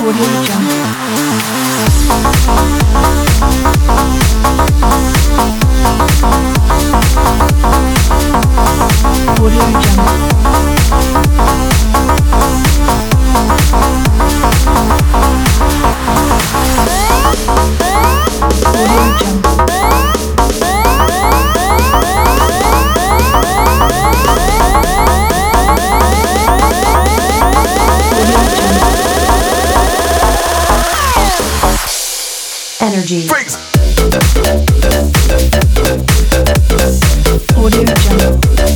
Audio Jungle. Audio Jungle. Energy. Freaks. Audio Jungle.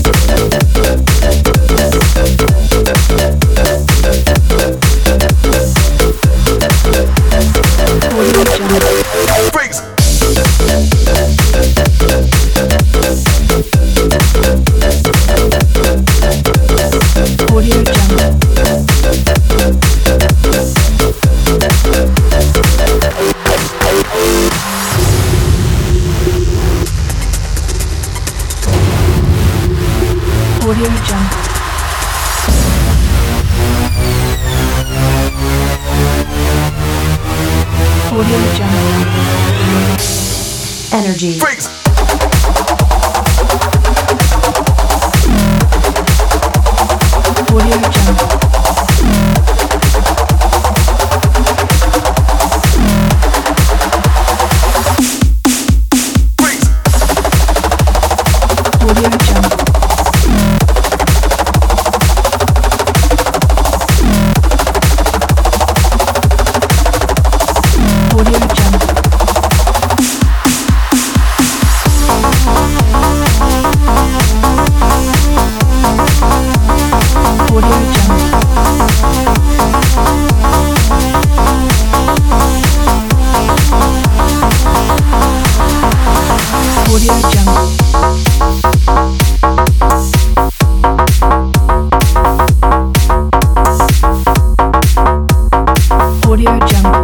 Audio Jungle. Freaks. Audio Jungle. Audio Jungle. Audio Jungle. Energy. Freaks. Audio Jungle. Freaks. Audio Jungle. Audio Jungle. Audio Jungle. Audio Jungle. Audio Jungle.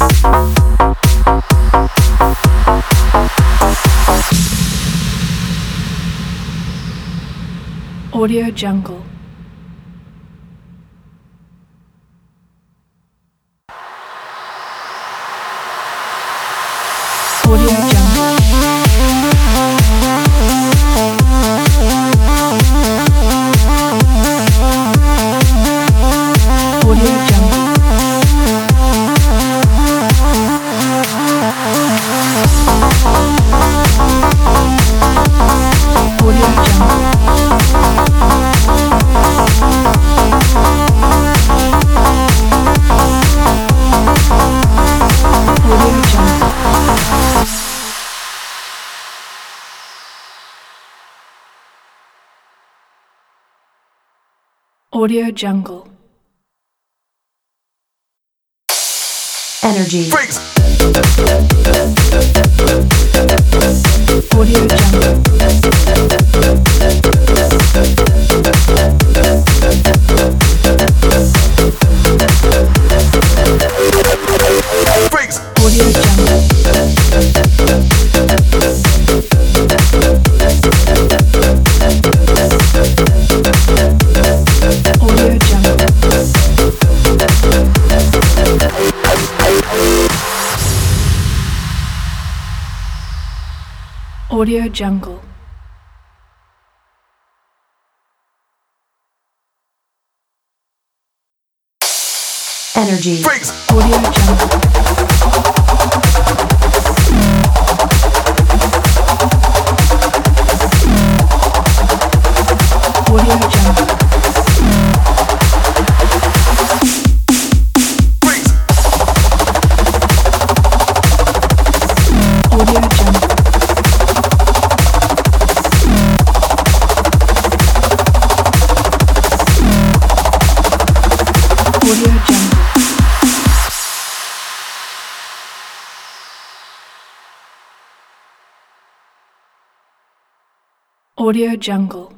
Audio Jungle. Audio Jungle. Audio Jungle. Audio Jungle. Audio Jungle. Audio Jungle. Energy. Freaks. Audio Jungle. Freaks. Audio Jungle. Audio Jungle. Audio Jungle. Energy. Freaks. Audio Jungle. Audio Jungle. Freaks. Audio Jungle. Audio Jungle. Audio Jungle.